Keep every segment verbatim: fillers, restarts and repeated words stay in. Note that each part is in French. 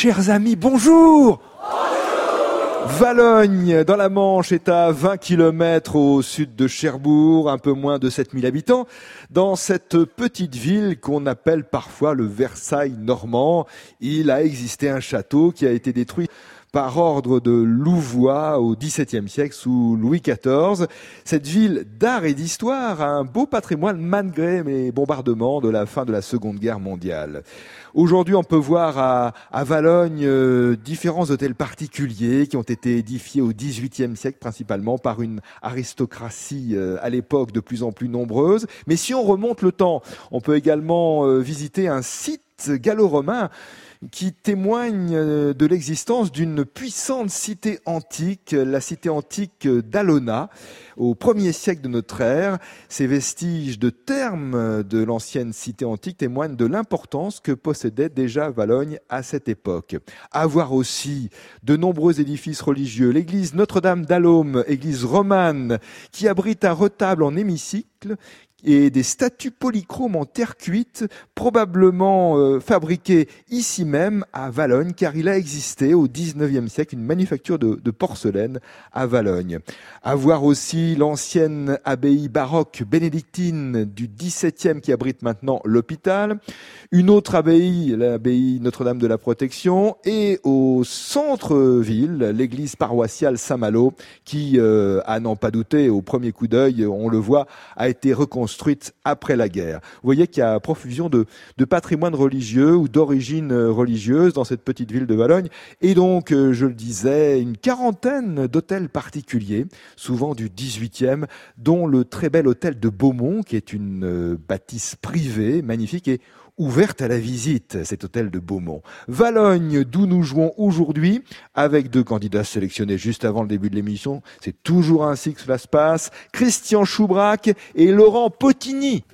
Chers amis, bonjour! Valogne, dans la Manche, est à vingt kilomètres au sud de Cherbourg, un peu moins de sept mille habitants, dans cette petite ville qu'on appelle parfois le Versailles normand. Il a existé un château qui a été détruit par ordre de Louvois au dix-septième siècle sous Louis quatorze. Cette ville d'art et d'histoire a un beau patrimoine malgré les bombardements de la fin de la Seconde Guerre mondiale. Aujourd'hui, on peut voir à, à Valogne euh, différents hôtels particuliers qui ont été édifiés au dix-huitième siècle principalement par une aristocratie euh, à l'époque de plus en plus nombreuse. Mais si on remonte le temps, on peut également euh, visiter un site gallo-romain qui témoigne de l'existence d'une puissante cité antique, la cité antique d'Alona, au premier siècle de notre ère. Ces vestiges de termes de l'ancienne cité antique témoignent de l'importance que possédait déjà Valogne à cette époque. À voir aussi de nombreux édifices religieux. L'église Notre-Dame d'Allaume, église romane, qui abrite un retable en hémicycle, et des statues polychromes en terre cuite, probablement euh, fabriquées ici même à Valogne, car il a existé au dix-neuvième siècle une manufacture de, de porcelaine à Valogne. À voir aussi l'ancienne abbaye baroque bénédictine du dix-septième qui abrite maintenant l'hôpital, une autre abbaye, l'abbaye Notre-Dame de la Protection, et au centre-ville, l'église paroissiale Saint-Malo, qui, euh, à n'en pas douter, au premier coup d'œil, on le voit, a été reconstruite construite après la guerre. Vous voyez qu'il y a profusion de, de patrimoine religieux ou d'origine religieuse dans cette petite ville de Valogne. Et donc, je le disais, une quarantaine d'hôtels particuliers, souvent du dix-huitième, dont le très bel hôtel de Beaumont, qui est une bâtisse privée, magnifique et ouverte à la visite, cet hôtel de Beaumont. Valogne, d'où nous jouons aujourd'hui, avec deux candidats sélectionnés juste avant le début de l'émission. C'est toujours ainsi que cela se passe. Christian Choubrac et Laurent Potigny.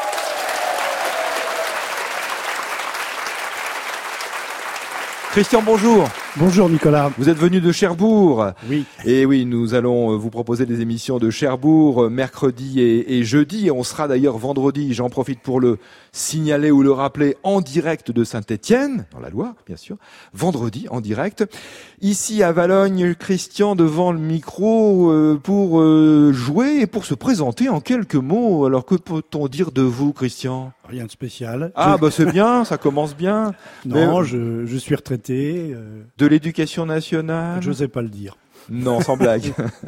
Christian, bonjour. Bonjour Nicolas. Vous êtes venu de Cherbourg. Oui. Et oui, nous allons vous proposer des émissions de Cherbourg mercredi et, et jeudi. Et on sera d'ailleurs vendredi, j'en profite pour le signaler ou le rappeler, en direct de Saint-Étienne, dans la Loire, bien sûr. Vendredi, en direct. Ici à Valogne, Christian devant le micro euh, pour euh, jouer et pour se présenter en quelques mots. Alors que peut-on dire de vous, Christian ? Rien de spécial. Ah je... bah c'est bien, ça commence bien. Non, Mais... je, je suis retraité. Euh... De l'éducation nationale ? Je sais pas le dire. Non, sans blague.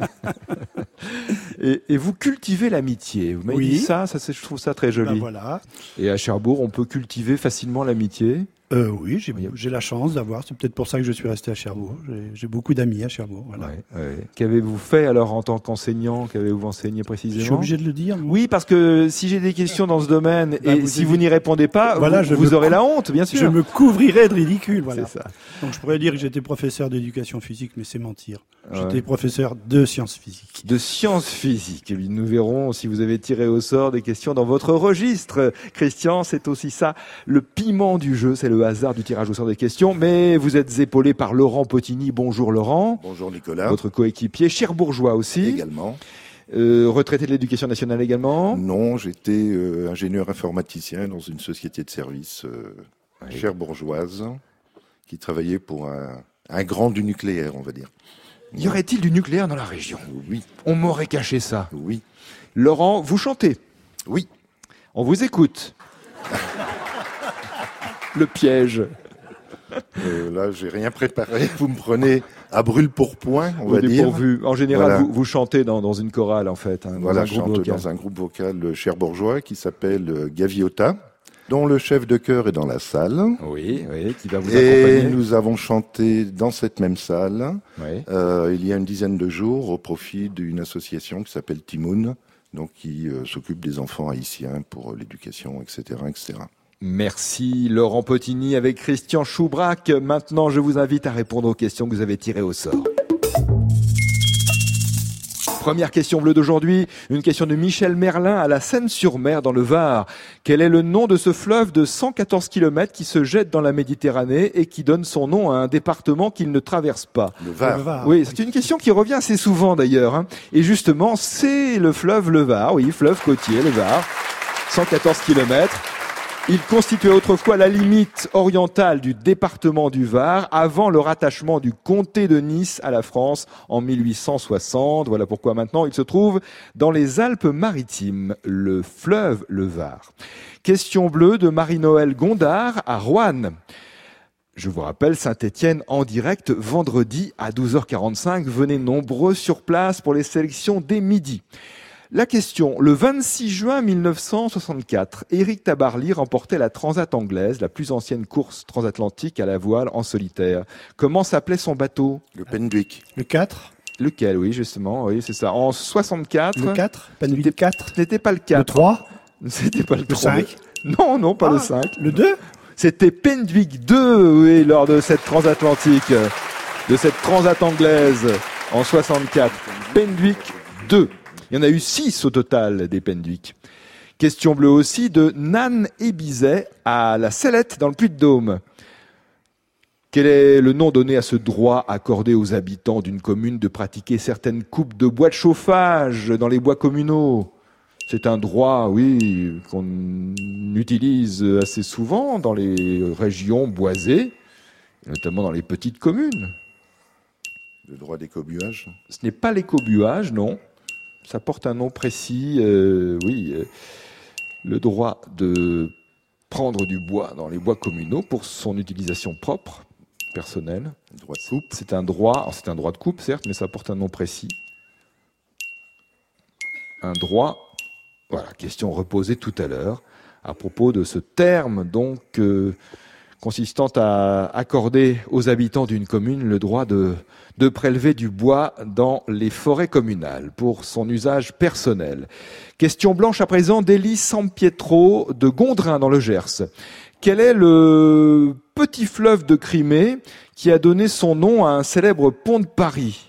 et, et vous cultivez l'amitié. Vous m'avez oui. dit ça, ça c'est, je trouve ça très joli. Ben voilà. Et à Cherbourg, on peut cultiver facilement l'amitié. Euh, oui, j'ai, j'ai la chance d'avoir. C'est peut-être pour ça que je suis resté à Cherbourg. J'ai, j'ai beaucoup d'amis à Cherbourg. Voilà. Ouais, ouais. Qu'avez-vous fait alors en tant qu'enseignant ? Qu'avez-vous enseigné précisément ? Je suis obligé de le dire. Moi. Oui, parce que si j'ai des questions dans ce domaine bah, et vous si avez... vous n'y répondez pas, voilà, vous, vous aurez cou... la honte, bien sûr. Je me couvrirai de ridicule. Voilà. C'est ça. Donc je pourrais dire que j'étais professeur d'éducation physique, mais c'est mentir. Ouais. J'étais professeur de sciences physiques. De sciences physiques. Et nous verrons si vous avez tiré au sort des questions dans votre registre. Christian, c'est aussi ça, le piment du jeu, c'est le hasard du tirage au sort des questions. Mais vous êtes épaulé par Laurent Potigny. Bonjour Laurent. Bonjour Nicolas. Votre coéquipier, cherbourgeois aussi. Également. Euh, retraité de l'éducation nationale également. Non, j'étais euh, ingénieur informaticien dans une société de services euh, oui. cherbourgeoise qui travaillait pour un, un grand du nucléaire, on va dire. Y aurait-il du nucléaire dans la région ? Oui. On m'aurait caché ça. Oui. Laurent, vous chantez ? Oui. On vous écoute. Le piège. Euh, là, j'ai rien préparé. Vous me prenez à brûle-pourpoint, on va dire. Dépourvu. En général, voilà. vous, vous chantez dans, dans une chorale, en fait. Hein, voilà, dans un je groupe chante vocal. dans un groupe vocal cherbourgeois qui s'appelle Gaviota, dont le chef de chœur est dans la salle. Oui, oui, qui va vous Et accompagner. nous avons chanté dans cette même salle, oui. euh, il y a une dizaine de jours, au profit d'une association qui s'appelle Timoun, donc qui euh, s'occupe des enfants haïtiens pour euh, l'éducation, et cetera, et cetera. Merci Laurent Potigny avec Christian Choubrac. Maintenant, je vous invite à répondre aux questions que vous avez tirées au sort. Première question bleue d'aujourd'hui, une question de Michel Merlin à la Seine-sur-Mer dans le Var. Quel est le nom de ce fleuve de cent quatorze kilomètres qui se jette dans la Méditerranée et qui donne son nom à un département qu'il ne traverse pas ? Le Var. Le Var. Oui, c'est une question qui revient assez souvent d'ailleurs. Hein. Et justement, c'est le fleuve le Var, oui, fleuve côtier, le Var, cent quatorze kilomètres. Il constituait autrefois la limite orientale du département du Var avant le rattachement du comté de Nice à la France en mille huit cent soixante. Voilà pourquoi maintenant il se trouve dans les Alpes-Maritimes, le fleuve le Var. Question bleue de Marie-Noël Gondard à Roanne. Je vous rappelle, Saint-Étienne en direct vendredi à douze heures quarante-cinq. Venez nombreux sur place pour les sélections dès midi. La question, le vingt-six juin mille neuf cent soixante-quatre, Éric Tabarly remportait la Transat anglaise, la plus ancienne course transatlantique à la voile en solitaire. Comment s'appelait son bateau? Le Penduic. Le quatre. Lequel, oui, justement, oui, c'est ça. En soixante-quatre. Le quatre. Penduic quatre. Ce n'était pas le quatre. Le trois. C'était pas le, le cinq. Non, non, pas ah, le cinq. Le deux. C'était Penduic deux, oui, lors de cette transatlantique, de cette transat anglaise en soixante-quatre. Penduic deux. Il y en a eu six au total des Penduic. Question bleue aussi de Nan Ebizet à la Sellette dans le Puy-de-Dôme. Quel est le nom donné à ce droit accordé aux habitants d'une commune de pratiquer certaines coupes de bois de chauffage dans les bois communaux? C'est un droit, oui, qu'on utilise assez souvent dans les régions boisées, notamment dans les petites communes. Le droit d'écobuage? Ce n'est pas l'écobuage, non. Ça porte un nom précis, euh, oui, euh, le droit de prendre du bois dans les bois communaux pour son utilisation propre, personnelle. Le droit de coupe. C'est un droit, c'est un droit de coupe, certes, mais ça porte un nom précis. Un droit, voilà, question reposée tout à l'heure, à propos de ce terme, donc, euh, consistant à accorder aux habitants d'une commune le droit de, de prélever du bois dans les forêts communales pour son usage personnel. Question blanche à présent d'Élie Sampietro de Gondrin dans le Gers. Quel est le petit fleuve de Crimée qui a donné son nom à un célèbre pont de Paris?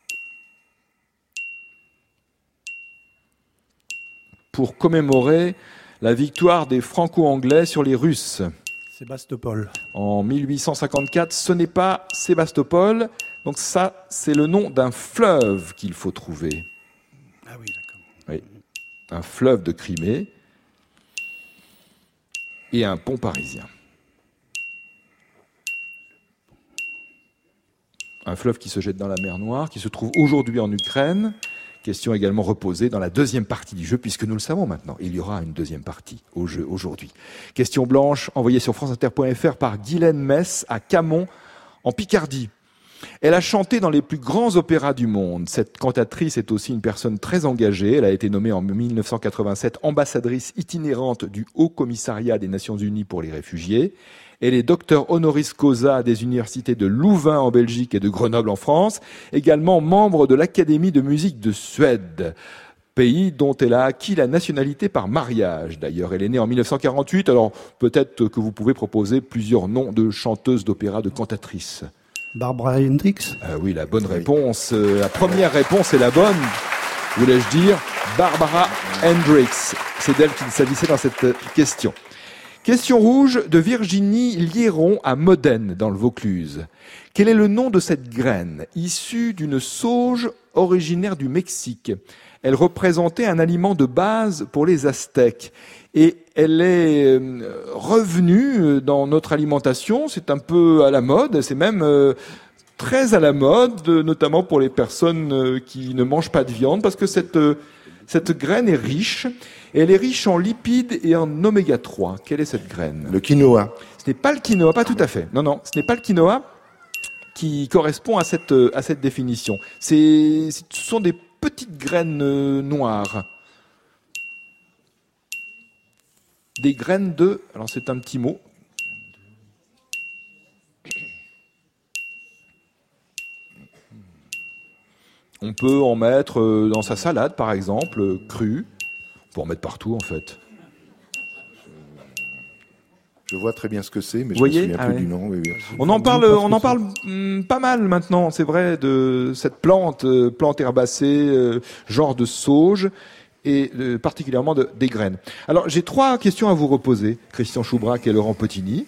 Pour commémorer la victoire des Franco-Anglais sur les Russes. Sébastopol. En mille huit cent cinquante-quatre, ce n'est pas Sébastopol. Donc ça, c'est le nom d'un fleuve qu'il faut trouver. Ah oui, d'accord. Oui, un fleuve de Crimée et un pont parisien. Un fleuve qui se jette dans la mer Noire, qui se trouve aujourd'hui en Ukraine. Question également reposée dans la deuxième partie du jeu, puisque nous le savons maintenant, il y aura une deuxième partie au jeu aujourd'hui. Question blanche envoyée sur franceinter point f r par Guylaine Mess à Camon, en Picardie. Elle a chanté dans les plus grands opéras du monde. Cette cantatrice est aussi une personne très engagée. Elle a été nommée en mille neuf cent quatre-vingt-sept ambassadrice itinérante du Haut Commissariat des Nations Unies pour les réfugiés. Elle est docteur honoris causa des universités de Louvain en Belgique et de Grenoble en France, également membre de l'Académie de musique de Suède, pays dont elle a acquis la nationalité par mariage. D'ailleurs, elle est née en mille neuf cent quarante-huit, alors peut-être que vous pouvez proposer plusieurs noms de chanteuses d'opéra, de cantatrices. Barbara Hendricks. Euh, oui, la bonne réponse, euh, la première réponse est la bonne, voulais-je dire, Barbara Hendricks. C'est d'elle qu'il s'agissait dans cette question. Question rouge de Virginie Liéron à Modène, dans le Vaucluse. Quel est le nom de cette graine, issue d'une sauge originaire du Mexique? Elle représentait un aliment de base pour les Aztèques. Et elle est revenue dans notre alimentation, c'est un peu à la mode, c'est même très à la mode, notamment pour les personnes qui ne mangent pas de viande, parce que cette, cette graine est riche. Et elle est riche en lipides et en oméga trois. Quelle est cette graine? Le quinoa. Ce n'est pas le quinoa, pas tout à fait. Non, non, ce n'est pas le quinoa qui correspond à cette, à cette définition. C'est, ce sont des petites graines noires. Des graines de... Alors c'est un petit mot. On peut en mettre dans sa salade, par exemple, crue. On peut en mettre partout, en fait. Je vois très bien ce que c'est, mais Vous je voyez me souviens ah plus ouais. du nom. Oui, oui. On en parle, on en parle hum, pas mal maintenant, c'est vrai, de cette plante, euh, plante herbacée, euh, genre de sauge, et euh, particulièrement de, des graines. Alors, j'ai trois questions à vous reposer, Christian Choubrac et Laurent Potini.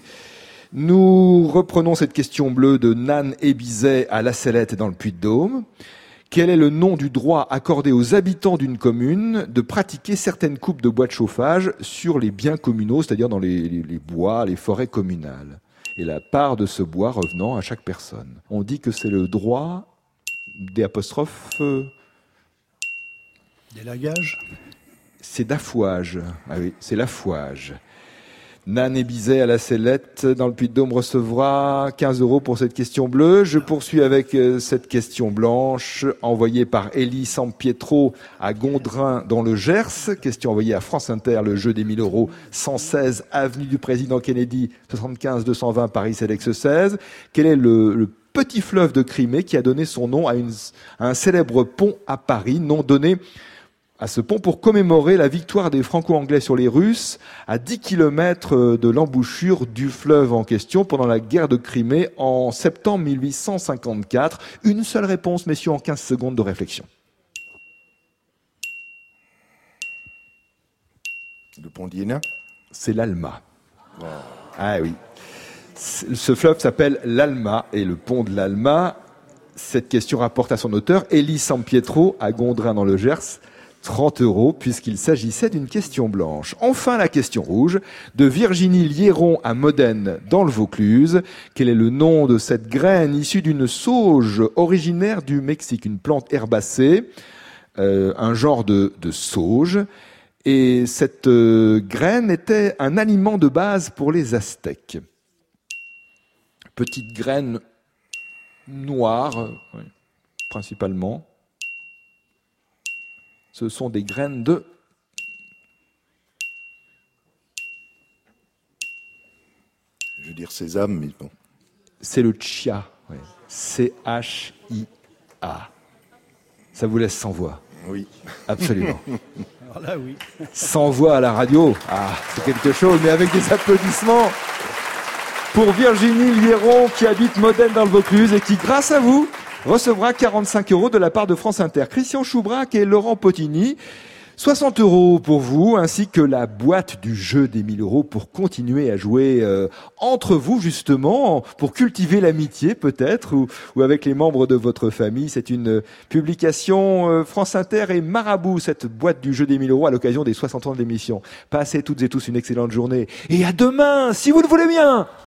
Nous reprenons cette question bleue de Nan Ebizet à La Sellette dans le Puy-de-Dôme. Quel est le nom du droit accordé aux habitants d'une commune de pratiquer certaines coupes de bois de chauffage sur les biens communaux, c'est-à-dire dans les, les, les bois, les forêts communales, et la part de ce bois revenant à chaque personne? On dit que c'est le droit des apostrophes... Euh, Délagage. C'est d'affouage. Ah oui, c'est l'affouage. Nan et Bizet à la Sellette, dans le Puy-de-Dôme, recevra quinze euros pour cette question bleue. Je poursuis avec cette question blanche, envoyée par Elie Sampietro à Gondrin, dans le Gers. Question envoyée à France Inter, le jeu des mille euros, cent seize avenue du Président Kennedy, soixante-quinze deux cent vingt Paris Sélex seize. Quel est le, le petit fleuve de Crimée qui a donné son nom à, une, à un célèbre pont à Paris, nom donné à ce pont pour commémorer la victoire des Franco-Anglais sur les Russes à dix kilomètres de l'embouchure du fleuve en question pendant la guerre de Crimée en septembre mille huit cent cinquante-quatre. Une seule réponse, messieurs, en quinze secondes de réflexion. Le pont d'Iéna. C'est l'Alma. Wow. Ah oui. Ce fleuve s'appelle l'Alma et le pont de l'Alma. Cette question rapporte à son auteur, Elie Sampietro, à Gondrin dans le Gers, trente euros, puisqu'il s'agissait d'une question blanche. Enfin, la question rouge, de Virginie Liéron à Modène, dans le Vaucluse. Quel est le nom de cette graine issue d'une sauge originaire du Mexique, une plante herbacée, euh, un genre de, de sauge. Et cette euh, graine était un aliment de base pour les Aztèques. Petite graine noire, euh, oui, principalement. Ce sont des graines de... Je veux dire sésame, mais bon. C'est le chia. Oui. C H I A. Ça vous laisse sans voix? Oui. Absolument. Alors là, oui. Sans voix à la radio. Ah, c'est quelque chose, mais avec des applaudissements pour Virginie Liéron qui habite Modène dans le Vaucluse et qui, grâce à vous, recevra quarante-cinq euros de la part de France Inter. Christian Choubrac et Laurent Potini, soixante euros pour vous, ainsi que la boîte du jeu des mille euros pour continuer à jouer euh, entre vous, justement, pour cultiver l'amitié peut-être, ou, ou avec les membres de votre famille. C'est une publication euh, France Inter et Marabout, cette boîte du jeu des mille euros à l'occasion des soixante ans de l'émission. Passez toutes et tous une excellente journée. Et à demain, si vous le voulez bien.